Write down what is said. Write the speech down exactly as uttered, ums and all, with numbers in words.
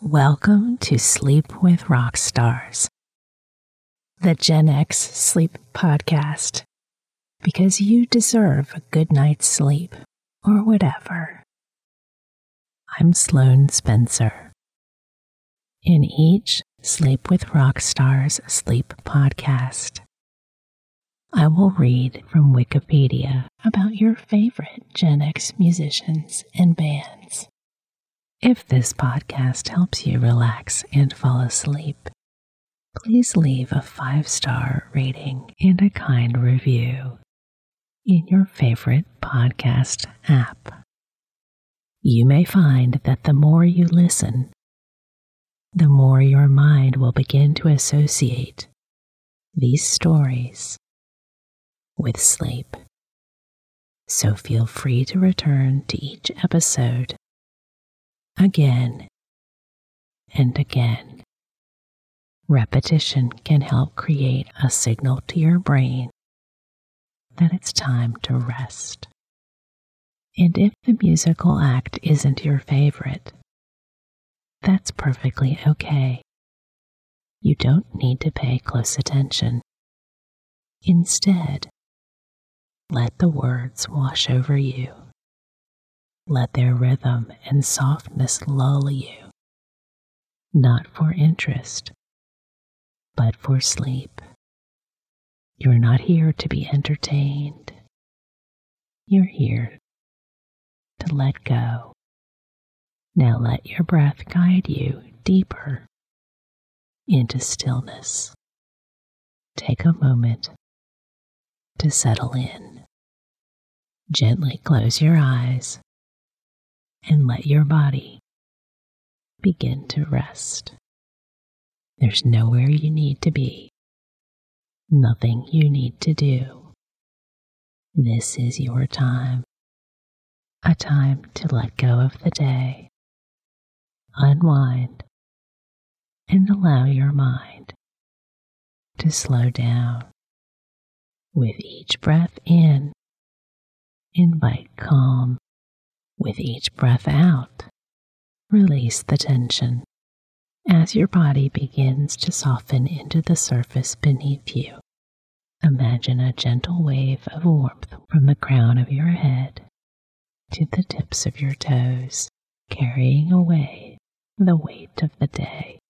Welcome to Sleep with Rock Stars, the Gen X Sleep Podcast, because you deserve a good night's sleep, or whatever. I'm Sloan Spencer. In each Sleep with Rock Stars Sleep Podcast, I will read from Wikipedia about your favorite Gen X musicians and bands. If this podcast helps you relax and fall asleep, please leave a five-star rating and a kind review in your favorite podcast app. You may find that the more you listen, the more your mind will begin to associate these stories with sleep. So feel free to return to each episode again and again. Repetition can help create a signal to your brain that it's time to rest. And if the musical act isn't your favorite, that's perfectly okay. You don't need to pay close attention. Instead, let the words wash over you. Let their rhythm and softness lull you, not for interest, but for sleep. You're not here to be entertained. You're here to let go. Now let your breath guide you deeper into stillness. Take a moment to settle in. Gently close your eyes and let your body begin to rest. There's nowhere you need to be, nothing you need to do. This is your time, a time to let go of the day, unwind, and allow your mind to slow down. With each breath in, invite calm. With each breath out, release the tension as your body begins to soften into the surface beneath you. Imagine a gentle wave of warmth from the crown of your head to the tips of your toes, carrying away the weight of the day.